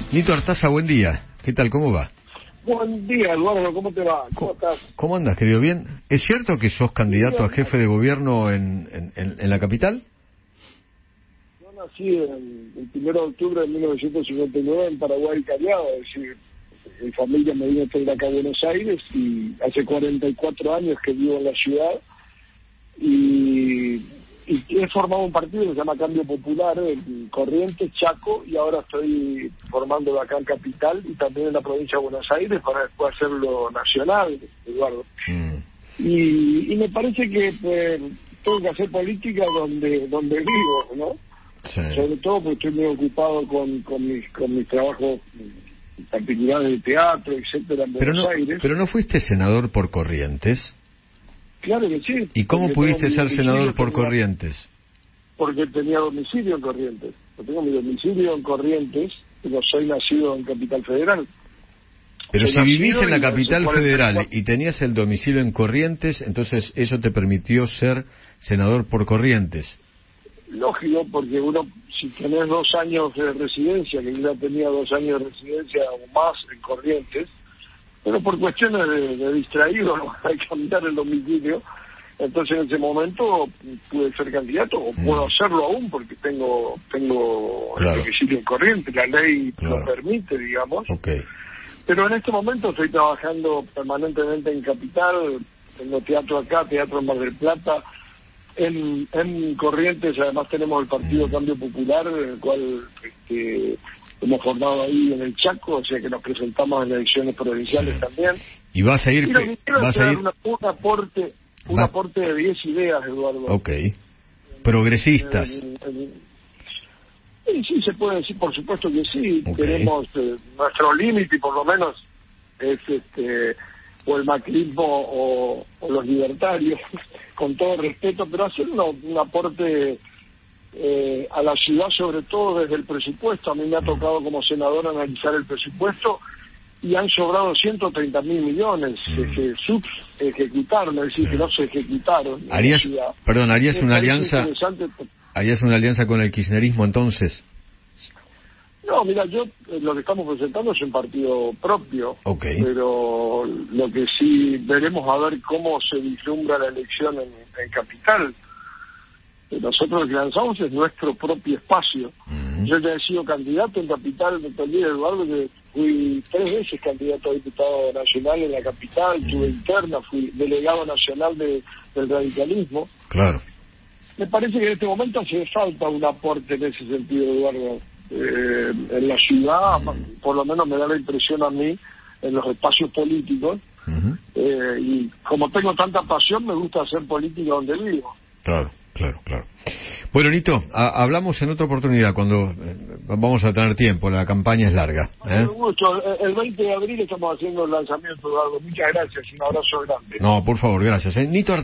Nito Artaza, buen día. ¿Qué tal? ¿Cómo va? Buen día, Eduardo. ¿Cómo te va? ¿Cómo estás? ¿Cómo andas, querido? ¿Bien? ¿Es cierto que sos candidato a jefe de gobierno en la capital? Yo nací el 1 de octubre de 1959 en Paraguay, Callao. Es decir, mi familia me vino a traer acá a Buenos Aires y hace 44 años que vivo en la ciudad. Y he formado un partido que se llama Cambio Popular en Corrientes, Chaco, y ahora estoy formándolo acá en Capital y también en la provincia de Buenos Aires para después hacerlo nacional, Eduardo. Y me parece que tengo que hacer política donde vivo, ¿no? Sí. Sobre todo porque estoy muy ocupado con mis trabajos particulares de teatro, etcétera, en Buenos Aires. Pero no fuiste senador por Corrientes. Claro que sí. ¿Y cómo pudiste ser senador por Corrientes? Porque tenía domicilio en Corrientes. Yo tengo mi domicilio en Corrientes, pero soy nacido en Capital Federal. Pero soy si vivís en la nacido Capital Federal y tenías el domicilio en Corrientes, entonces eso te permitió ser senador por Corrientes. Lógico, porque uno, si tenés 2 años de residencia, que yo ya tenía 2 años de residencia o más en Corrientes, pero por cuestiones de distraído, no hay que cambiar el domicilio. Entonces en ese momento pude ser candidato, o puedo hacerlo aún porque tengo Claro. el domicilio en Corrientes, la ley Claro. lo permite, digamos. Okay. Pero en este momento estoy trabajando permanentemente en Capital, tengo teatro acá, teatro en Mar del Plata, en Corrientes además tenemos el Partido Cambio Popular, el cual hemos formado ahí en el Chaco, o sea que nos presentamos en elecciones provinciales también. ¿Y vas a ir? Y lo que quiero ¿Vas es a ir? un aporte de 10 ideas, Eduardo. Okay. Progresistas. Sí, se puede decir, por supuesto que sí. Okay. Tenemos nuestro límite, por lo menos, es o el macrismo o los libertarios, con todo respeto, pero hacer un aporte a la ciudad, sobre todo desde el presupuesto. A mí me ha tocado como senador analizar el presupuesto y han sobrado 130.000 millones que ejecutaron, es decir, que no se ejecutaron. ¿Harías una alianza? ¿Harías una alianza con el kirchnerismo entonces? No, mira, lo que estamos presentando es un partido propio, pero lo que sí veremos a ver cómo se vislumbra la elección en Capital. Nosotros lo que lanzamos es nuestro propio espacio. Yo ya he sido candidato en Capital, me perdí, Eduardo, que fui 3 veces candidato a diputado nacional en la Capital, tuve interna, fui delegado nacional del radicalismo. Claro. Me parece que en este momento hace falta un aporte en ese sentido, Eduardo. En la ciudad, por lo menos me da la impresión a mí, en los espacios políticos, y como tengo tanta pasión, me gusta hacer política donde vivo. Claro. Bueno, Nito, hablamos en otra oportunidad, cuando vamos a tener tiempo, la campaña es larga. Con gusto. El 20 de abril estamos haciendo el lanzamiento, Eduardo. Muchas gracias y un abrazo grande. No, por favor, gracias. Nito